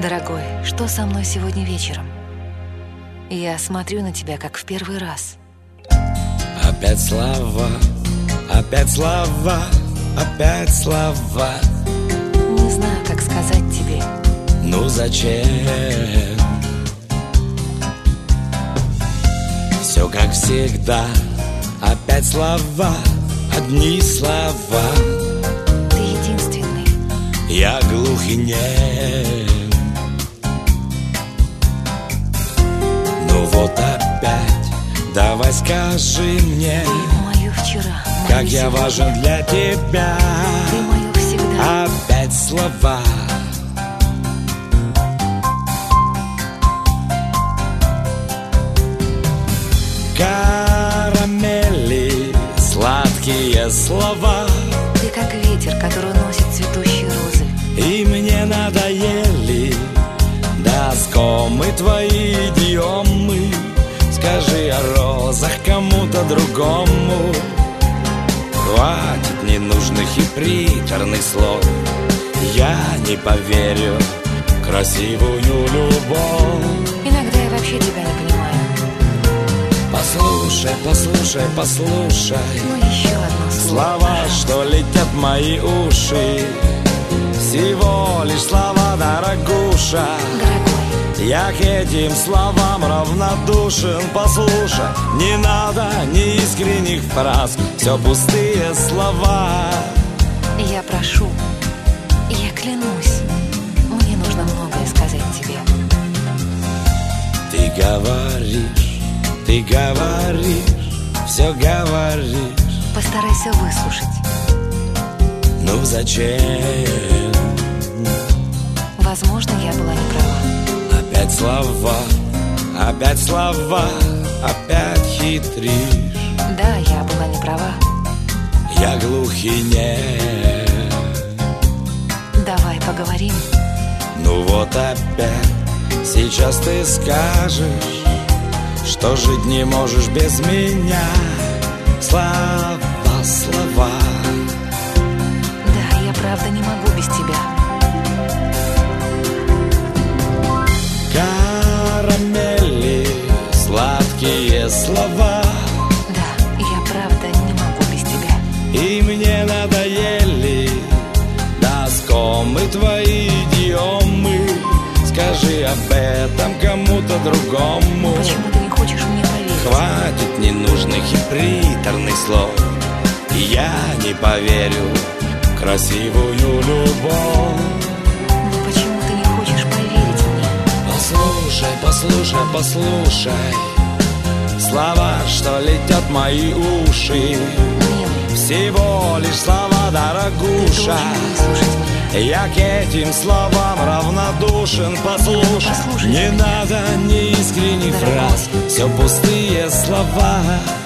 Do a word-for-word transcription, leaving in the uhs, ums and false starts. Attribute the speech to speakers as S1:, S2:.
S1: Дорогой, что со мной сегодня вечером? Я смотрю на тебя, как в первый раз.
S2: Опять слова, опять слова, опять слова.
S1: Не знаю, как сказать тебе.
S2: Ну зачем? Все как всегда, опять слова, одни слова.
S1: Ты единственный.
S2: Я глух и нем. Ну вот опять, давай скажи мне,
S1: ты мою вчера, мою
S2: как я
S1: сегодня.
S2: важен для тебя.
S1: Ты мою всегда.
S2: Опять слова. Карамели, сладкие слова.
S1: Ты как ветер, который уносит цветущие розы.
S2: И мне надоели доскомы твои идиомы. Скажи о розах кому-то другому. Хватит ненужных и приторных слов. Я не поверю в красивую любовь.
S1: Иногда я вообще тебя не понимаю.
S2: Послушай, послушай, послушай
S1: Ну еще одно слово.
S2: слова, что летят в мои уши. Всего лишь слова, дорогуша.
S1: Дорогой,
S2: Я к этим словам равнодушен. Послушай, не надо неискренних фраз. Все пустые слова.
S1: я прошу, я клянусь, мне нужно многое сказать тебе.
S2: Ты говоришь, ты говоришь, все говоришь.
S1: Постарайся выслушать.
S2: Ну зачем?
S1: Возможно, я была не права.
S2: Опять слова, опять слова, опять хитришь.
S1: Да, я была не права.
S2: Я глух и нем.
S1: Давай поговорим.
S2: Ну вот опять, сейчас ты скажешь, что жить не можешь без меня. Слова, слова.
S1: Да, я правда не могу без тебя.
S2: Карамели, сладкие слова.
S1: Да, я правда не могу без тебя.
S2: И мне надоели доскомы твои идиомы. Скажи об этом кому-то другому.
S1: Почему ты не хочешь мне поверить?
S2: Хватит ненужных и приторных слов. И я не поверю в красивую любовь.
S1: Ну почему ты не хочешь поверить мне?
S2: Послушай, послушай, послушай слова, что летят в мои уши.
S1: Милый,
S2: Всего лишь слова,
S1: ты
S2: дорогуша.
S1: должен выслушать меня.
S2: Я к этим словам равнодушен. Послушай,
S1: Послушай
S2: не
S1: меня.
S2: надо неискренних
S1: Дорогой.
S2: фраз. Все пустые слова.